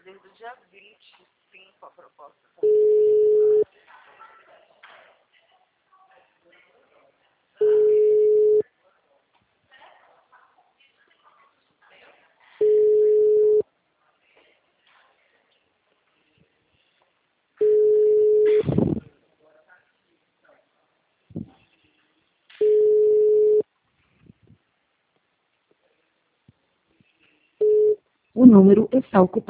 desde o dia 25 a proposta. O número está ocupado.